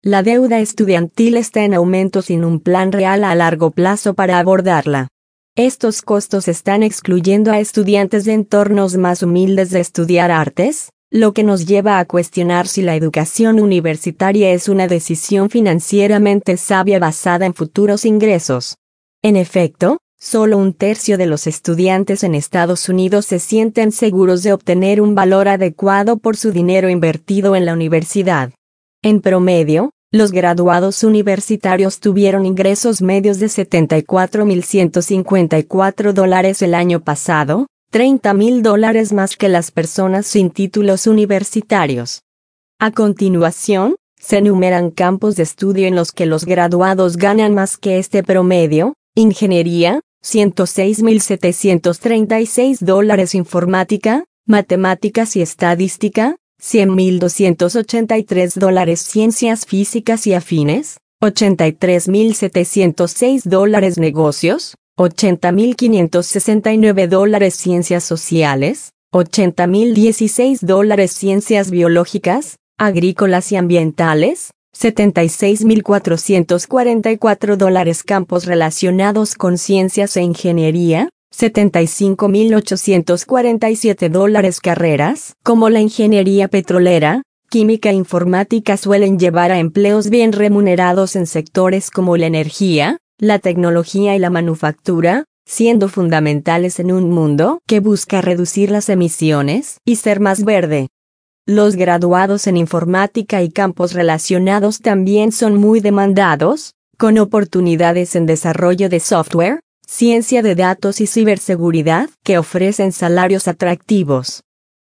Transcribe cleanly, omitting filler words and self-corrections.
la deuda estudiantil está en aumento sin un plan real a largo plazo para abordarla. Estos costos están excluyendo a estudiantes de entornos más humildes de estudiar artes, lo que nos lleva a cuestionar si la educación universitaria es una decisión financieramente sabia basada en futuros ingresos. En efecto, solo un tercio de los estudiantes en Estados Unidos se sienten seguros de obtener un valor adecuado por su dinero invertido en la universidad. En promedio, los graduados universitarios tuvieron ingresos medios de $74,154 el año pasado, $30,000 más que las personas sin títulos universitarios. A continuación, se enumeran campos de estudio en los que los graduados ganan más que este promedio: ingeniería, $106,736; informática, matemáticas y estadística, $100,283; ciencias físicas y afines, $83,706; negocios, $80,569; ciencias sociales, $80,016; ciencias biológicas, agrícolas y ambientales, $76,444; campos relacionados con ciencias e ingeniería, $75,847; carreras como la ingeniería petrolera, química e informática suelen llevar a empleos bien remunerados en sectores como la energía, la tecnología y la manufactura, siendo fundamentales en un mundo que busca reducir las emisiones y ser más verde. Los graduados en informática y campos relacionados también son muy demandados, con oportunidades en desarrollo de software, ciencia de datos y ciberseguridad que ofrecen salarios atractivos.